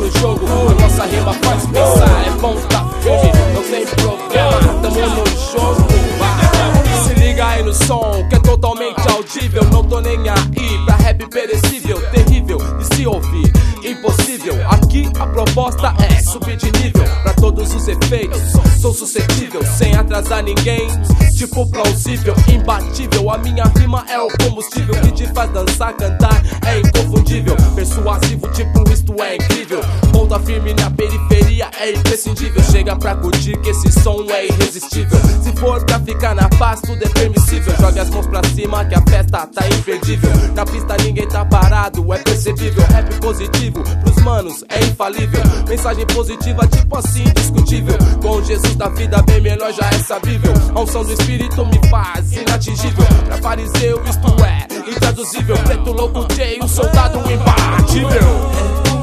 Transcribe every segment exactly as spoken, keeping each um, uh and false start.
no jogo, a nossa rima faz pensar. É bom tá firme, não tem problema, tamo no jogo. Se liga aí no som, que é totalmente audível. Não tô nem aí pra rap perecível, terrível de se ouvir, impossível. Aqui a proposta é subir de nível pra todos os efeitos. Sou suscetível, sem atrasar ninguém, tipo plausível, imbatível. A minha rima é o combustível que te faz dançar, cantar, é inconfundível. Persuasivo, tipo isto é incrível. Ponta firme na periferia é imprescindível. Chega pra curtir que esse som é irresistível. Se for pra ficar na paz, tudo é permissível. Joga as mãos pra cima que a festa tá imperdível. Na pista ninguém tá parado, é percebível. Rap positivo, pros manos é infalível. Mensagem positiva, tipo assim, indiscutível. Com Jesus da vida bem melhor já é sabível. A unção do espírito me faz inatingível. Pra fariseu isto é intraduzível. Preto louco J, um soldado imbatível.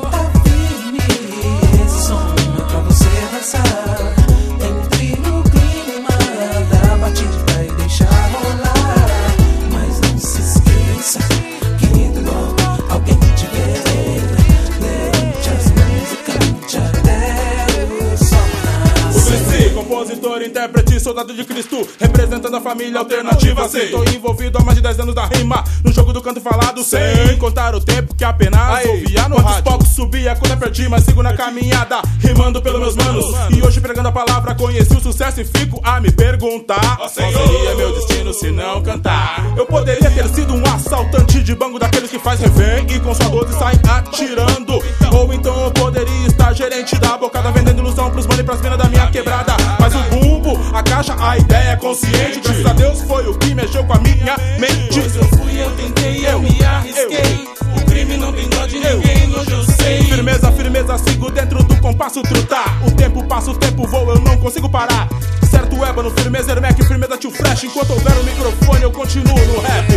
Esse som é pra você dançar. Entre no clima da batida e deixar rolar. Mas não se esqueça que quando alguém te ver, levante as mãos e cante até o sol nascer. Compositor, intérprete, soldado de Cristo, representando a família alternativa. Sei, tô envolvido há mais de dez anos da rima, no jogo do canto falado, sem contar o tempo que apenas Aê, ouvia no quantos rádio. Poucos subia quando eu perdi, mas sigo na caminhada, rimando pelos meus manos. E hoje pregando a palavra, conheci o sucesso e fico a me perguntar: oh, qual seria meu destino se não cantar? Eu poderia ter sido um assaltante de banco, daqueles que faz refém e com sua doze sai atirando. Ou então eu poderia estar gerente da bocada, vendendo ilusão pros mano e pras minas da minha quebrada. Mas o bumbo, a caixa, a ideia é consciente. Graças a Deus foi o que mexeu com a minha mente. Pois eu fui, eu tentei, eu me arrisquei. O crime não tem dó de ninguém, hoje eu sei. Firmeza, firmeza, sigo dentro do compasso trutar. O tempo passa, o tempo voa, eu não consigo parar. Certo ébano, firmeza, Hermec, firmeza, tio Fresh. Enquanto houver o microfone eu continuo no rap.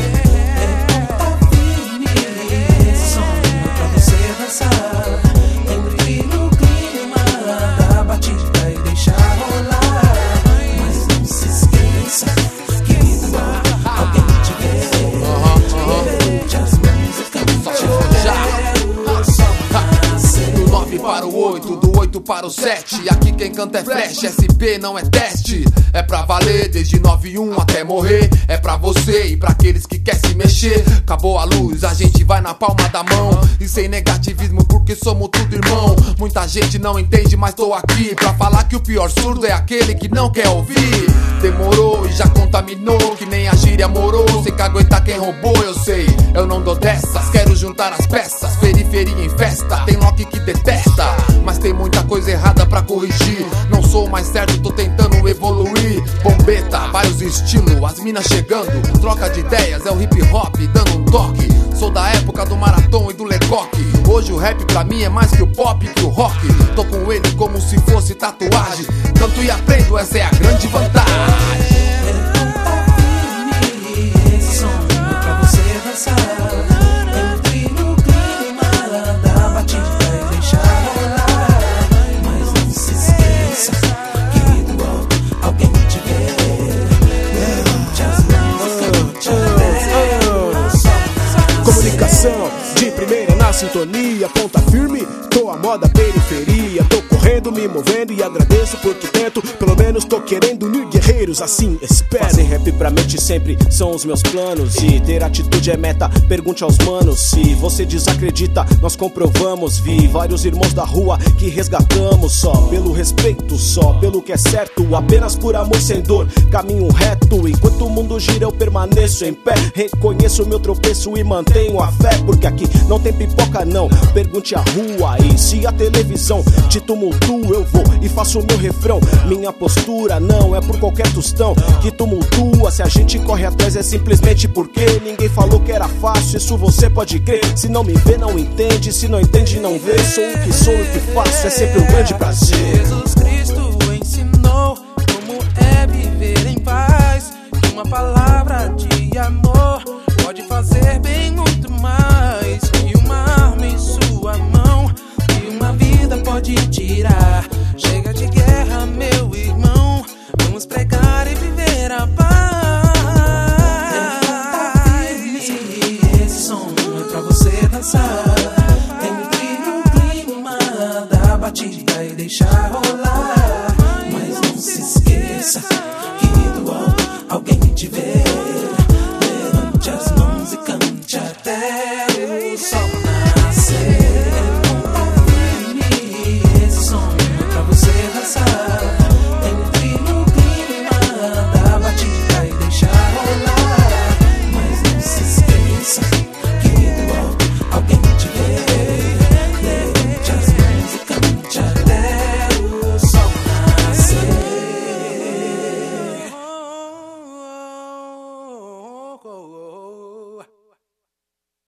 Esse som é pra você dançar. Entre no clima da batida e deixar rolar. Mas não se esqueça que quando alguém te ver, levante as mãos e cante até o sol nascer. Do nove para o oito, do oito para o sete. Aqui quem canta é fresh, S P não é teste. É pra valer desde nove e um até morrer. É pra você e pra aqueles que quer se mexer. Acabou a luz, a gente vai na palma da mão. E sem negativismo porque somos tudo irmão. Muita gente não entende, mas tô aqui pra falar que o pior surdo é aquele que não quer ouvir. Demorou e já contaminou, que nem a gíria morou. Sem que aguentar quem roubou, eu sei, eu não dou dessas. Quero juntar as peças, periferia em festa. Tem Loki que detesta, mas tem muita coisa errada pra corrigir. Não sou mais certo, tô tentando evoluir. Bombeta, vários estilos, as minas chegando. Troca de ideias, é o hip hop dando um toque. Sou da época do Marathon e do Lecoque. Hoje o rap pra mim é mais que o pop, que o rock. Tô com ele como se fosse tatuagem. Canto e aprendo, essa é a grande vantagem. Esse som é pra você dançar. Entre no clima da batida e deixar rolar. Mas não se esqueça que quando alguém te ver, levante as mãos e cante até o sol nascer. Comunicação de primeira na sintonia, ponta firme, tô a moda periferia. Tô correndo, me movendo e agradeço por que tento. Pelo menos tô querendo unir guerreiros, assim espero. Fazer rap pra mente sempre são os meus planos. E ter atitude é meta, pergunte aos manos. Se você desacredita, nós comprovamos. Vi vários irmãos da rua que resgatamos. Só pelo respeito, só pelo que é certo. Apenas por amor sem dor, caminho reto. Enquanto o mundo gira eu permaneço em pé. Reconheço o meu tropeço e mantenho a fé. Porque aqui não tem pipoca não, pergunte a rua. E se a televisão te tumultua, eu vou e faço o meu refrão. Minha postura não é por qualquer tostão que tumultua. Se a gente corre atrás é simplesmente porque ninguém falou que era fácil, isso você pode crer. Se não me vê não entende, se não entende não vê. Sou o que sou e o que faço, é sempre um grande prazer. Jesus Cristo ensinou como é viver em paz. Que uma palavra de amor pode fazer bem muito mais que uma arma em sua mão.